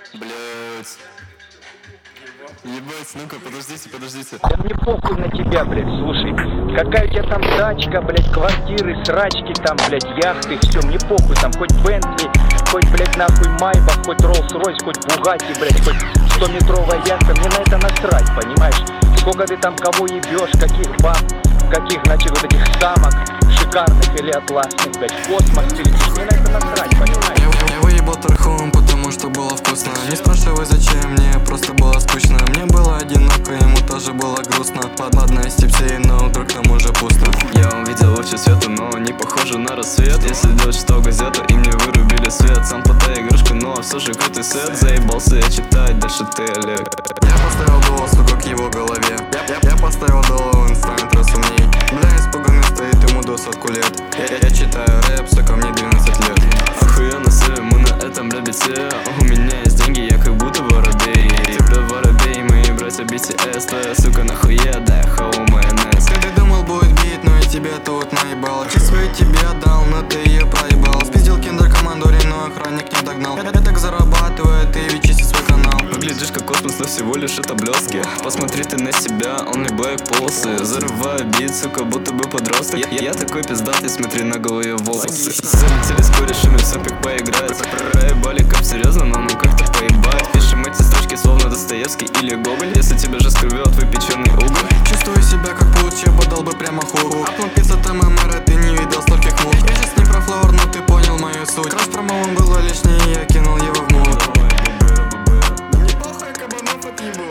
Блять. Ебать, ну-ка, подождите. Да мне похуй на тебя, блядь, слушай. Какая у тебя там дачка, блядь, квартиры, срачки там, блядь, яхты, все, мне похуй там, хоть Бентли, хоть, блядь, нахуй Майбах, хоть Роллс-Ройс, хоть Бугатти, блядь, хоть 100-метровая яхта, мне на это насрать, понимаешь? Сколько ты там кого ебешь, каких баб, каких, значит, вот этих самок, шикарных или атласных, блядь, в космос летишь, мне на это насрать, понимаешь? Я выебал Тархун, потому что было вкусно. Не спрашивай зачем, мне просто было скучно. Мне было одиноко, ему тоже было грустно. Ладно, из типсей, но вдруг там уже пусто. Я увидел лучи света, но не похоже на рассвет. Если делать что газету, и мне вырубили свет. Сам плата игрушка, но все же крутый сет. Заебался я читать, дальше ты, Олег. Я поставил дуо, сука, к его голове. Я поставил дуо, он станет раз умней. Бля, испуганный стоит ему до 40 лет. Я читаю рэп, сука, мне 12 лет. Охуенно себе, мы на этом ребете. У меня есть деньги, я как будто воробей. Типа воробей, мои братья BTS. Твоя сука нахуя, да, хоу майонез. Когда думал будет бит, но я тебя тут наебал. Честь свою тебе отдал, но ты ее проебал. Спиздил киндер-командори, но охранник не догнал. Я так зарабатываю, ты ведь чисти свой канал. Выглядишь как космос, но всего лишь это блестки. Посмотри ты на себя, он и блэк полосы. Зарываю бит, сука, будто бы подросток. Я такой пиздатый, смотри на голове волосы. Залетели с корешами в сопик поиграть. Проебали кап серьезно, но ну как-то поебать. Пишем эти строчки словно Достоевский или Гоголь. Если тебя же скрывет выпеченный уголь. Чувствую себя как получи, подал бы прямо хук. Апнул 500 ММР, ты не видел стольких мук. Я сейчас не про флор, но ты понял мою суть. Краш промоун было лишнее, я кинул его в мут. Мне похуй, кабанов отъебу.